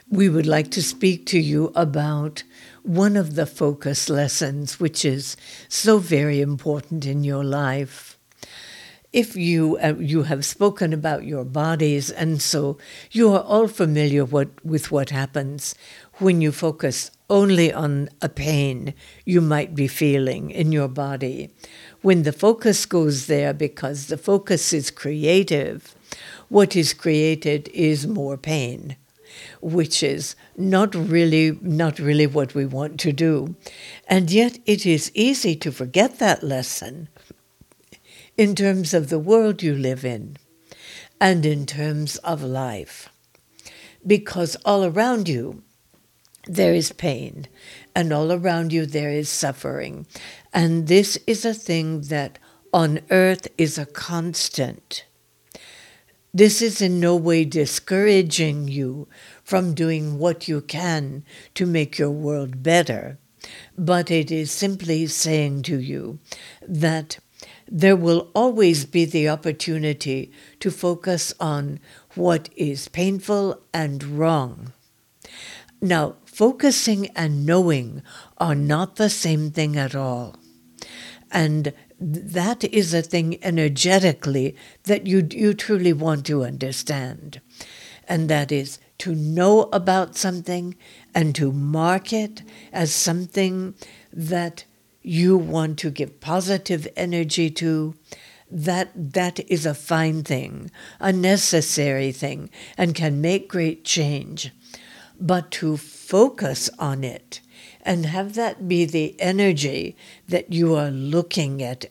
We would like to speak to you about one of the focus lessons, which is so very important in your life. If you have spoken about your bodies, and so you are all familiar with what happens when you focus only on a pain you might be feeling in your body. When the focus goes there, because the focus is creative, what is created is more pain, which is not really what we want to do. And yet it is easy to forget that lesson in terms of the world you live in and in terms of life. Because all around you there is pain, and all around you there is suffering. And this is a thing that on earth is a constant. This is in no way discouraging you from doing what you can to make your world better, but it is simply saying to you that there will always be the opportunity to focus on what is painful and wrong. Now, focusing and knowing are not the same thing at all. And that is a thing energetically that you truly want to understand. And that is to know about something and to mark it as something that you want to give positive energy to. That is a fine thing, a necessary thing, and can make great change. But to focus on it and have that be the energy that you are looking at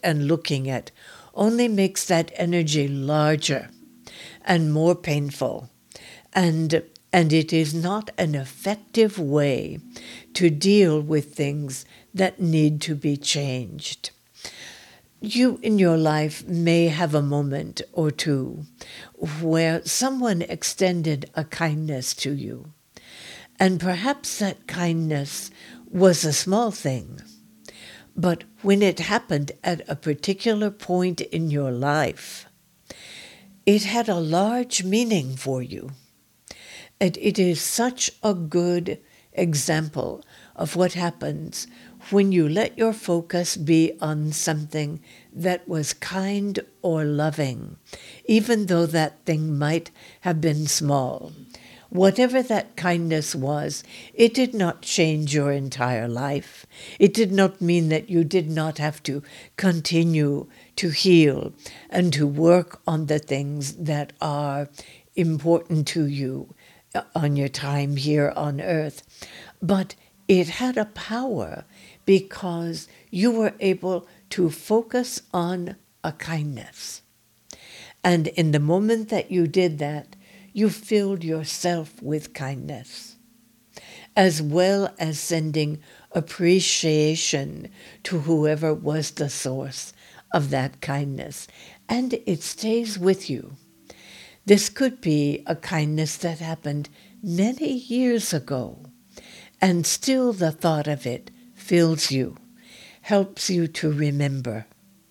only makes that energy larger and more painful. And it is not an effective way to deal with things that need to be changed. You in your life may have a moment or two where someone extended a kindness to you. And perhaps that kindness was a small thing. But when it happened at a particular point in your life, it had a large meaning for you. And it is such a good example of what happens when you let your focus be on something that was kind or loving, even though that thing might have been small. Whatever that kindness was, it did not change your entire life. It did not mean that you did not have to continue to heal and to work on the things that are important to you on your time here on earth. But it had a power because you were able to focus on a kindness. And in the moment that you did that, you filled yourself with kindness, as well as sending appreciation to whoever was the source of that kindness. And it stays with you. This could be a kindness that happened many years ago, and still the thought of it fills you, helps you to remember.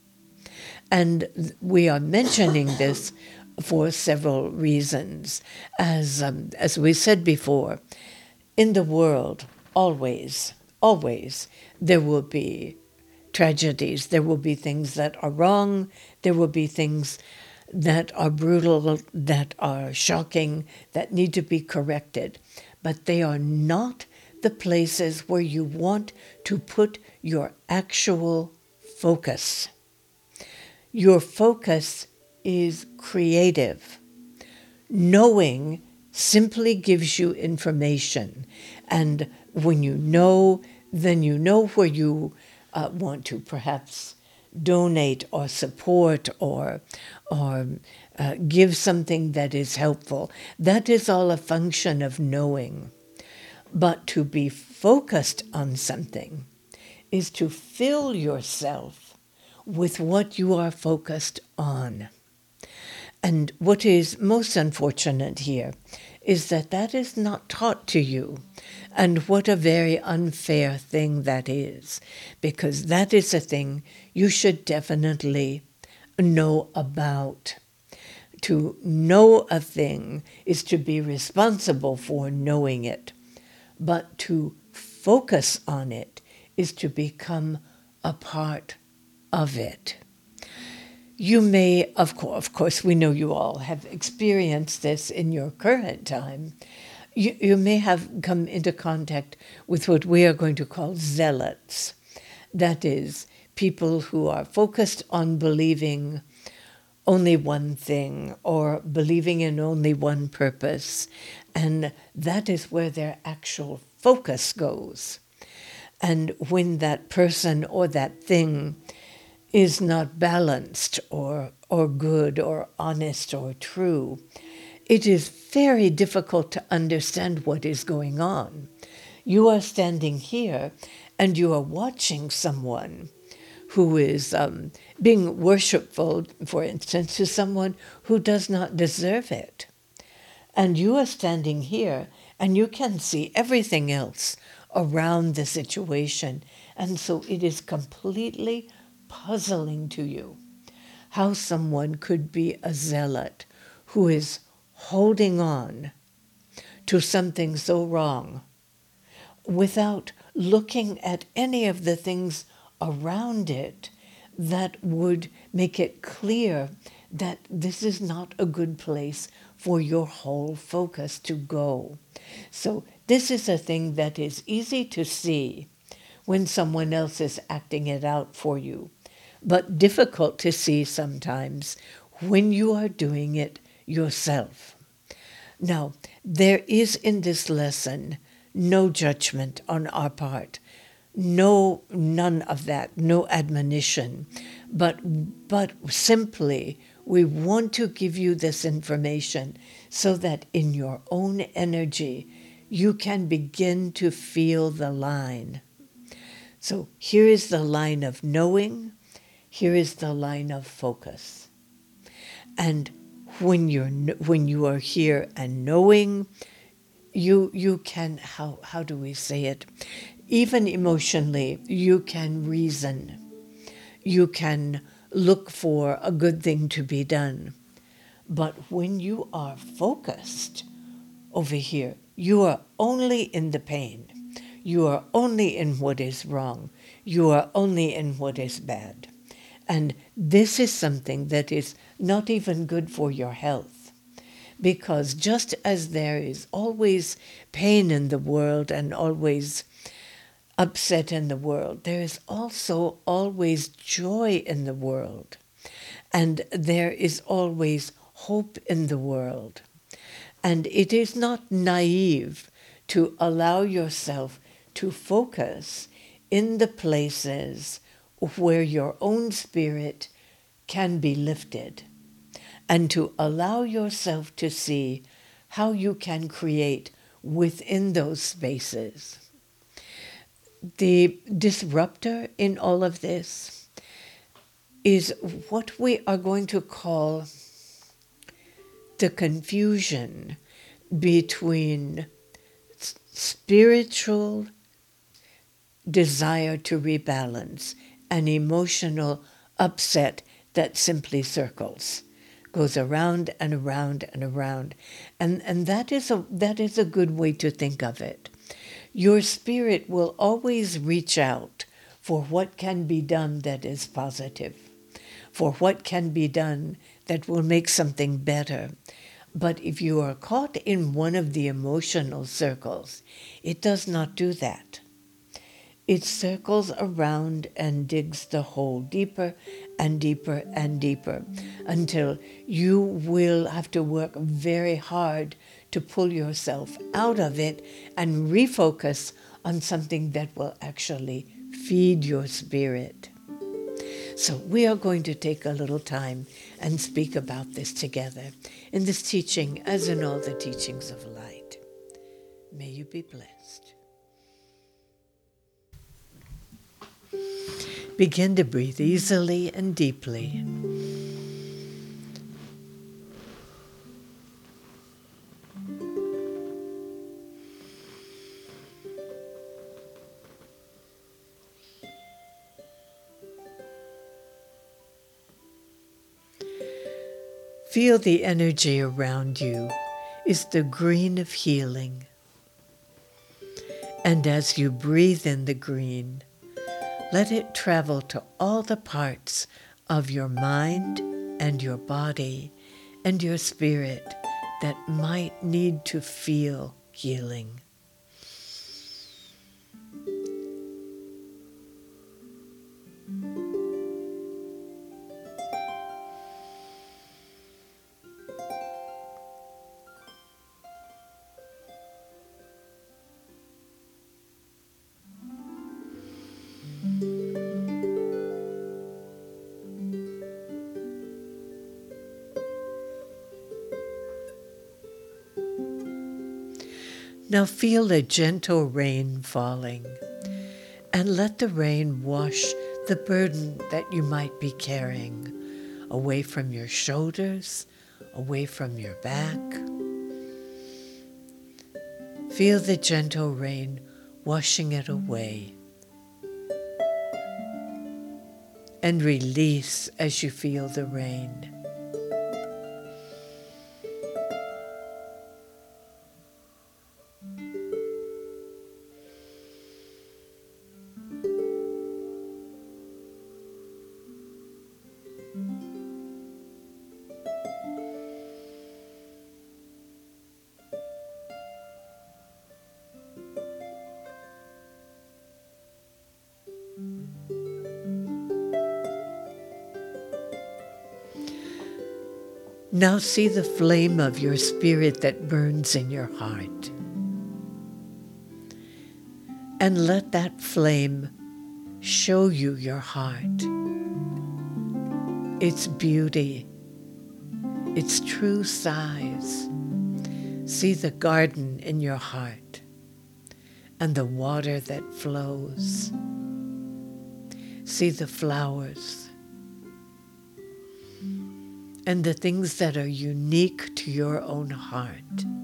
And we are mentioning this for several reasons. As we said before, in the world, always, there will be tragedies. There will be things that are wrong. There will be things that are brutal, that are shocking, that need to be corrected. But they are not the places where you want to put your actual focus. Your focus is creative. Knowing simply gives you information. And when you know, then you know where you want to perhaps donate or support or give something that is helpful. That is all a function of knowing. But to be focused on something is to fill yourself with what you are focused on. And what is most unfortunate here is that that is not taught to you. And what a very unfair thing that is, because that is a thing you should definitely know about. To know a thing is to be responsible for knowing it, but to focus on it is to become a part of it. You may, of course, we know you all have experienced this in your current time. You may have come into contact with what we are going to call zealots. That is, people who are focused on believing only one thing or believing in only one purpose. And that is where their actual focus goes. And when that person or that thing is not balanced or good or honest or true, it is very difficult to understand what is going on. You are standing here and you are watching someone who is being worshipful, for instance, to someone who does not deserve it. And you are standing here and you can see everything else around the situation. And so it is completely puzzling to you how someone could be a zealot who is holding on to something so wrong without looking at any of the things around it that would make it clear that this is not a good place for your whole focus to go. So this is a thing that is easy to see when someone else is acting it out for you, but difficult to see sometimes when you are doing it yourself. Now, there is in this lesson no judgment on our part, none of that, no admonition, but simply we want to give you this information so that in your own energy you can begin to feel the line. So here is the line of knowing, here is the line of focus. And when you are here and knowing, you can, how do we say it? Even emotionally, you can reason. You can look for a good thing to be done. But when you are focused over here, you are only in the pain. You are only in what is wrong. You are only in what is bad. And this is something that is not even good for your health. Because just as there is always pain in the world and always upset in the world, there is also always joy in the world. And there is always hope in the world. And it is not naive to allow yourself to focus in the places where your own spirit can be lifted, and to allow yourself to see how you can create within those spaces. The disruptor in all of this is what we are going to call the confusion between spiritual desire to rebalance and emotional upset that simply circles, goes around and around and around. And that is a good way to think of it. Your spirit will always reach out for what can be done that is positive, for what can be done that will make something better. But if you are caught in one of the emotional circles, it does not do that. It circles around and digs the hole deeper and deeper and deeper until you will have to work very hard to pull yourself out of it and refocus on something that will actually feed your spirit. So we are going to take a little time and speak about this together in this teaching, as in all the teachings of light. May you be blessed. Begin to breathe easily and deeply. Feel the energy around you is the green of healing. And as you breathe in the green, let it travel to all the parts of your mind and your body and your spirit that might need to feel healing. Now feel a gentle rain falling, and let the rain wash the burden that you might be carrying away from your shoulders, away from your back. Feel the gentle rain washing it away. And release as you feel the rain. Now see the flame of your spirit that burns in your heart. And let that flame show you your heart, its beauty, its true size. See the garden in your heart and the water that flows. See the flowers and the things that are unique to your own heart.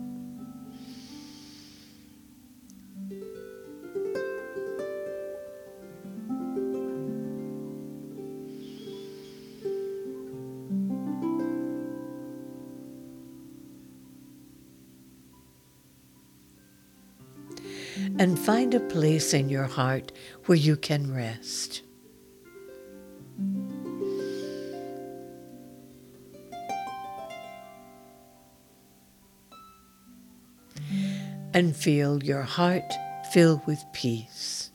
And find a place in your heart where you can rest. And feel your heart fill with peace.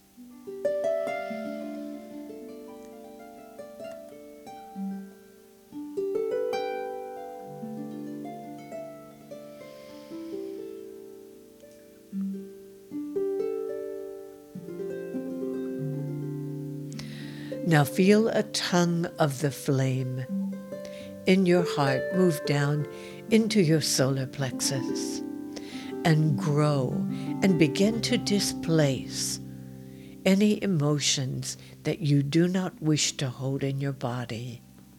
Now feel a tongue of the flame in your heart move down into your solar plexus and grow and begin to displace any emotions that you do not wish to hold in your body.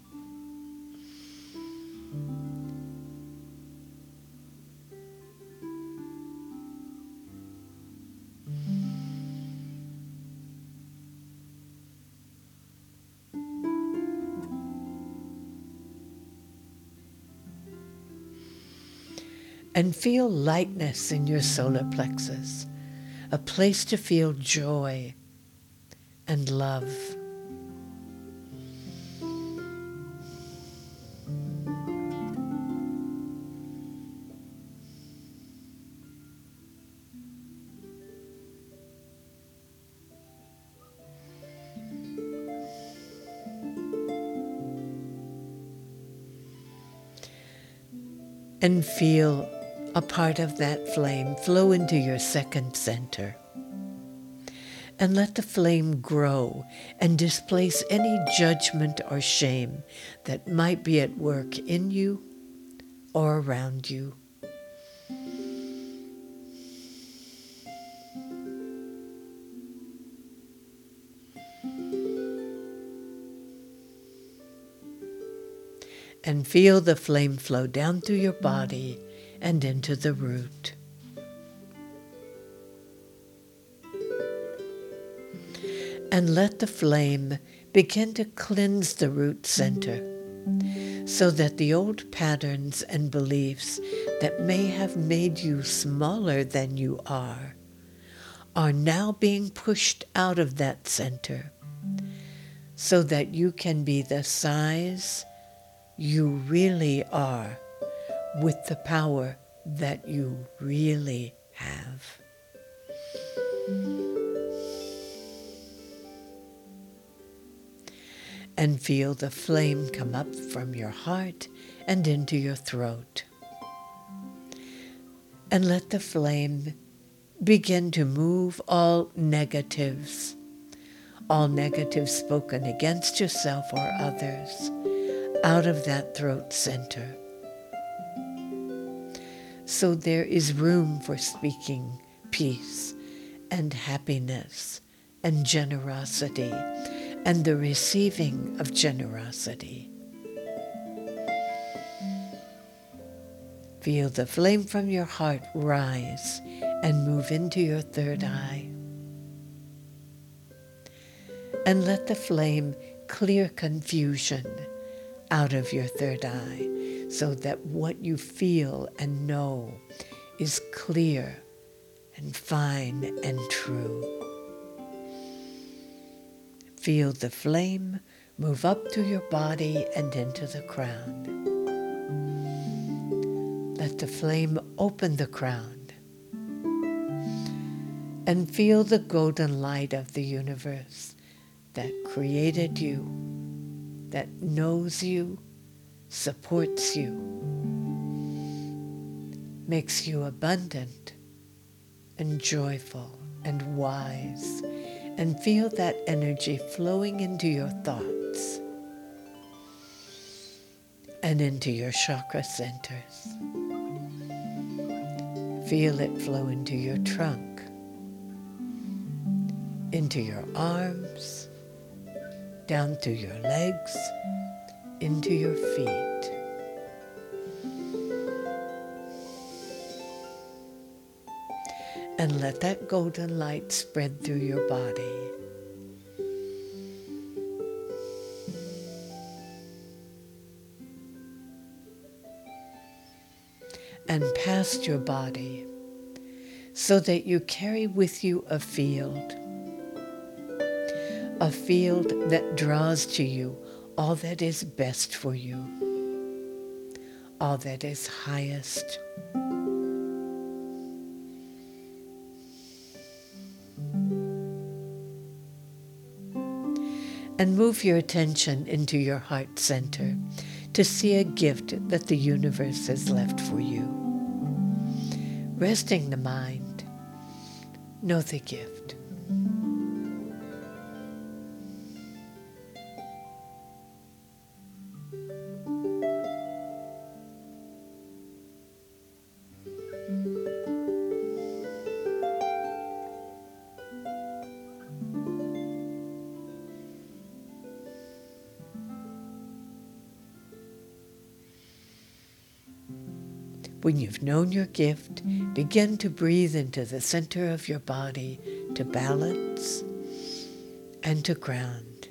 And feel lightness in your solar plexus, a place to feel joy and love. And feel a part of that flame flow into your second center. And let the flame grow and displace any judgment or shame that might be at work in you or around you. And feel the flame flow down through your body and into the root. And let the flame begin to cleanse the root center so that the old patterns and beliefs that may have made you smaller than you are now being pushed out of that center, so that you can be the size you really are with the power that you really have. And feel the flame come up from your heart and into your throat. And let the flame begin to move all negatives spoken against yourself or others, out of that throat center. So there is room for speaking peace and happiness and generosity and the receiving of generosity. Feel the flame from your heart rise and move into your third eye. And let the flame clear confusion out of your third eye, so that what you feel and know is clear and fine and true. Feel the flame move up through your body and into the crown. Let the flame open the crown and feel the golden light of the universe that created you, that knows you, supports you, makes you abundant and joyful and wise, and feel that energy flowing into your thoughts and into your chakra centers. Feel it flow into your trunk, into your arms, down through your legs, into your feet. And let that golden light spread through your body. And past your body, so that you carry with you a field that draws to you all that is best for you, all that is highest. And move your attention into your heart center to see a gift that the universe has left for you. Resting the mind, know the gift. When you've known your gift, begin to breathe into the center of your body to balance and to ground.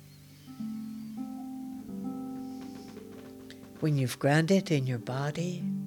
When you've grounded in your body,